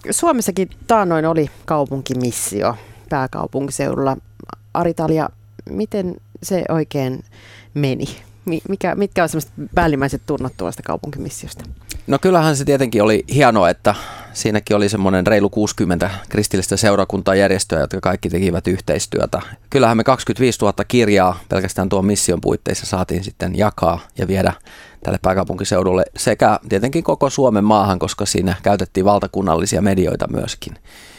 Suomessakin taannoin oli kaupunkimissio pääkaupunkiseudulla. Ari-Talja, miten se oikein meni? Mitkä on sellaiset päällimmäiset tunnot tuosta kaupunkimissiosta? No kyllähän se tietenkin oli hienoa, että siinäkin oli semmoinen reilu 60 kristillistä seurakuntaa järjestöä, jotka kaikki tekivät yhteistyötä. Kyllähän me 25 000 kirjaa pelkästään tuon mission puitteissa saatiin sitten jakaa ja viedä tälle pääkaupunkiseudulle sekä tietenkin koko Suomen maahan, koska siinä käytettiin valtakunnallisia medioita myöskin.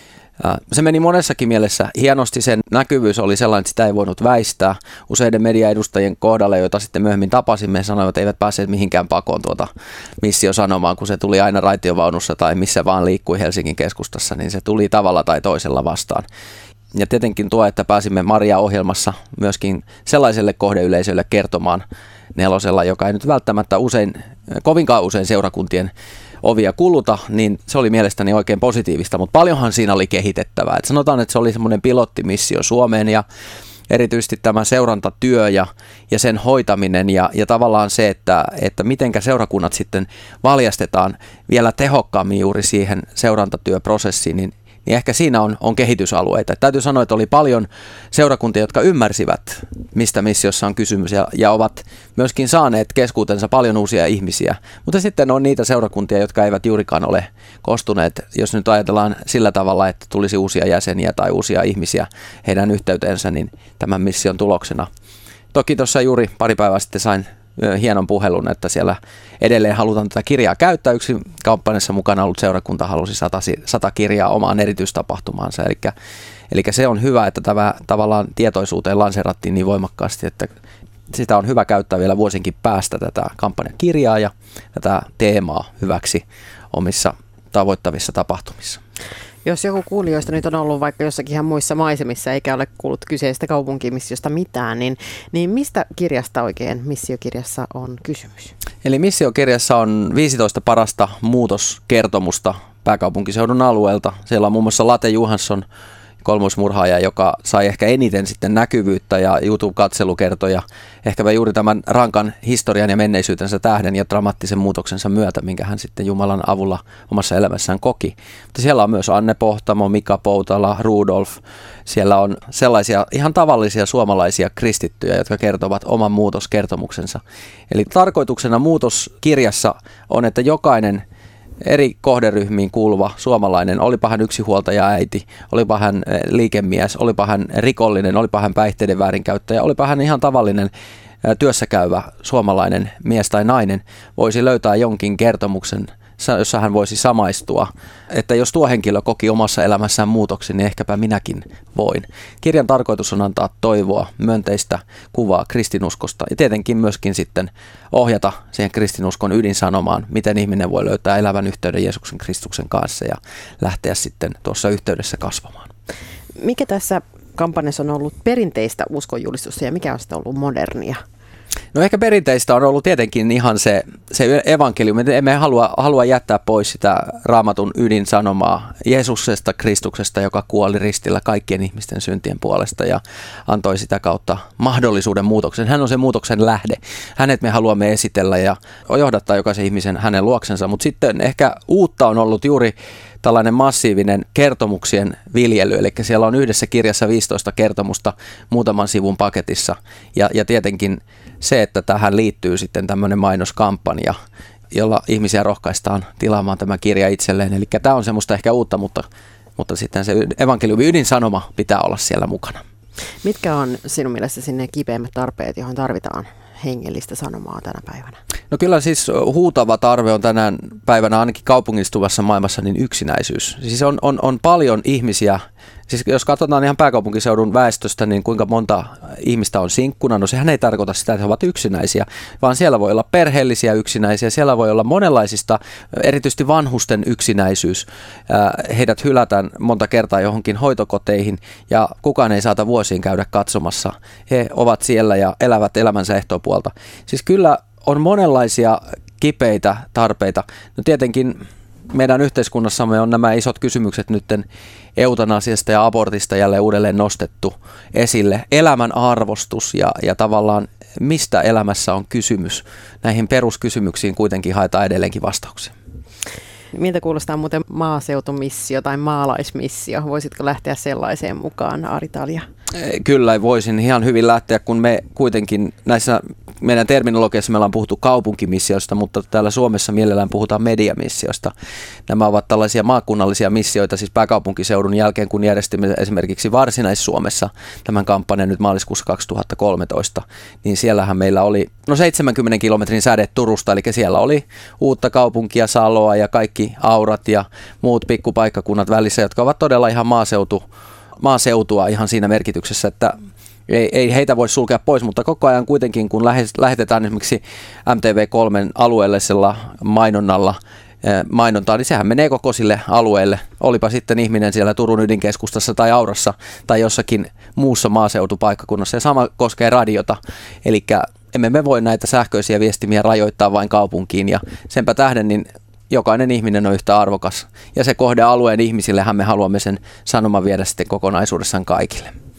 Se meni monessakin mielessä hienosti, sen näkyvyys oli sellainen, että sitä ei voinut väistää. Useiden mediaedustajien kohdalle, joita sitten myöhemmin tapasimme, sanoivat, että eivät päässeet mihinkään pakoon tuota missiosanomaan, kun se tuli aina raitiovaunussa tai missä vaan liikkui Helsingin keskustassa, niin se tuli tavalla tai toisella vastaan. Ja tietenkin tuo, että pääsimme Maria-ohjelmassa myöskin sellaiselle kohdeyleisölle kertomaan Nelosella, joka ei nyt välttämättä kovinkaan usein seurakuntien ovia kuluta, niin se oli mielestäni oikein positiivista, mutta paljonhan siinä oli kehitettävää. Et sanotaan, että se oli semmoinen pilottimissio Suomeen ja erityisesti tämä seurantatyö ja sen hoitaminen ja tavallaan se, että mitenkä seurakunnat sitten valjastetaan vielä tehokkaammin juuri siihen seurantatyöprosessiin, niin ehkä siinä on kehitysalueita. Täytyy sanoa, että oli paljon seurakuntia, jotka ymmärsivät, mistä missiossa on kysymys ja ovat myöskin saaneet keskuutensa paljon uusia ihmisiä. Mutta sitten on niitä seurakuntia, jotka eivät juurikaan ole kostuneet, jos nyt ajatellaan sillä tavalla, että tulisi uusia jäseniä tai uusia ihmisiä heidän yhteyteensä, niin tämän mission tuloksena. Toki tuossa juuri pari päivää sitten sain hienon puhelun, että siellä edelleen halutaan tätä kirjaa käyttää. Yksi kampanjassa mukana ollut seurakunta halusi 100 kirjaa omaan erityistapahtumaansa. Eli se on hyvä, että tämä tavallaan tietoisuuteen lanseerattiin niin voimakkaasti, että sitä on hyvä käyttää vielä vuosinkin päästä tätä kampanjakirjaa ja tätä teemaa hyväksi omissa tavoittavissa tapahtumissa. Jos joku kuulijoista nyt on ollut vaikka jossakin ihan muissa maisemissa eikä ole kuullut kyseisestä kaupunkimissiosta mitään, niin mistä kirjasta oikein missiokirjassa on kysymys? Eli missiokirjassa on 15 parasta muutoskertomusta pääkaupunkiseudun alueelta. Siellä on muun muassa Late Johansson, kolmoismurhaaja, joka sai ehkä eniten sitten näkyvyyttä ja YouTube-katselukertoja, ehkäpä juuri tämän rankan historian ja menneisyytensä tähden ja dramaattisen muutoksensa myötä, minkä hän sitten Jumalan avulla omassa elämässään koki. Mutta siellä on myös Anne Pohtamo, Mika Poutala, Rudolf. Siellä on sellaisia ihan tavallisia suomalaisia kristittyjä, jotka kertovat oman muutoskertomuksensa. Eli tarkoituksena muutoskirjassa on, että jokainen eri kohderyhmiin kuuluva suomalainen, olipa hän yksinhuoltaja äiti, olipa hän liikemies, olipa hän rikollinen, olipa hän päihteiden väärinkäyttäjä, olipa hän ihan tavallinen työssäkäyvä suomalainen mies tai nainen, voisi löytää jonkin kertomuksen, jossa hän voisi samaistua, että jos tuo henkilö koki omassa elämässään muutoksen, niin ehkäpä minäkin voin. Kirjan tarkoitus on antaa toivoa, myönteistä kuvaa kristinuskosta ja tietenkin myöskin sitten ohjata siihen kristinuskon ydinsanomaan, miten ihminen voi löytää elävän yhteyden Jeesuksen Kristuksen kanssa ja lähteä sitten tuossa yhteydessä kasvamaan. Mikä tässä kampanjassa on ollut perinteistä uskonjulistusta ja mikä on sitten ollut modernia? No ehkä perinteistä on ollut tietenkin ihan se evankeliumi. Emme halua jättää pois sitä Raamatun ydinsanomaa Jeesuksesta, Kristuksesta, joka kuoli ristillä kaikkien ihmisten syntien puolesta ja antoi sitä kautta mahdollisuuden muutoksen. Hän on se muutoksen lähde. Hänet me haluamme esitellä ja johdattaa jokaisen ihmisen hänen luoksensa, mutta sitten ehkä uutta on ollut juuri tällainen massiivinen kertomuksien viljely, eli siellä on yhdessä kirjassa 15 kertomusta muutaman sivun paketissa, ja tietenkin se, että tähän liittyy sitten tämmöinen mainoskampanja, jolla ihmisiä rohkaistaan tilaamaan tämä kirja itselleen, eli tämä on semmoista ehkä uutta, mutta sitten se evankeliumin ydinsanoma pitää olla siellä mukana. Mitkä on sinun mielestäsi ne kipeimmät tarpeet, johon tarvitaan hengellistä sanomaa tänä päivänä? No kyllä siis huutava tarve on tänään päivänä ainakin kaupungistuvassa maailmassa niin yksinäisyys. Siis on paljon ihmisiä, siis jos katsotaan ihan pääkaupunkiseudun väestöstä, niin kuinka monta ihmistä on sinkkuna, no sehän ei tarkoita sitä, että he ovat yksinäisiä, vaan siellä voi olla perheellisiä yksinäisiä, siellä voi olla monenlaisista, erityisesti vanhusten yksinäisyys. Heidät hylätään monta kertaa johonkin hoitokoteihin ja kukaan ei saata vuosiin käydä katsomassa. He ovat siellä ja elävät elämänsä ehtoopuolta. Siis kyllä on monenlaisia kipeitä tarpeita. No tietenkin meidän yhteiskunnassamme on nämä isot kysymykset nytten eutanasiasta ja abortista jälleen uudelleen nostettu esille. Elämän arvostus ja tavallaan mistä elämässä on kysymys. Näihin peruskysymyksiin kuitenkin haetaan edelleenkin vastauksia. Miltä kuulostaa muuten maaseutumissio tai maalaismissio? Voisitko lähteä sellaiseen mukaan, Ari-Talja? Kyllä voisin ihan hyvin lähteä, kun me kuitenkin näissä meidän terminologiassa me ollaan puhuttu kaupunkimissiosta, mutta täällä Suomessa mielellään puhutaan mediamissiosta. Nämä ovat tällaisia maakunnallisia missioita, siis pääkaupunkiseudun jälkeen, kun järjestimme esimerkiksi Varsinais-Suomessa tämän kampanjan nyt maaliskuussa 2013, niin siellähän meillä oli 70 kilometrin säde Turusta, eli siellä oli uutta kaupunkia, Saloa ja kaikki Aurat ja muut pikkupaikkakunnat välissä, jotka ovat todella ihan maaseutua ihan siinä merkityksessä, että ei heitä voi sulkea pois, mutta koko ajan kuitenkin, kun lähetetään esimerkiksi MTV3 alueellisella mainontaa, niin sehän menee koko sille alueelle. Olipa sitten ihminen siellä Turun ydinkeskustassa tai Aurassa tai jossakin muussa maaseutupaikkakunnassa. Ja sama koskee radiota, eli emme me voi näitä sähköisiä viestimiä rajoittaa vain kaupunkiin. Ja senpä tähden niin jokainen ihminen on yhtä arvokas. Ja se kohde alueen ihmisillehän me haluamme sen sanoman viedä sitten kokonaisuudessaan kaikille.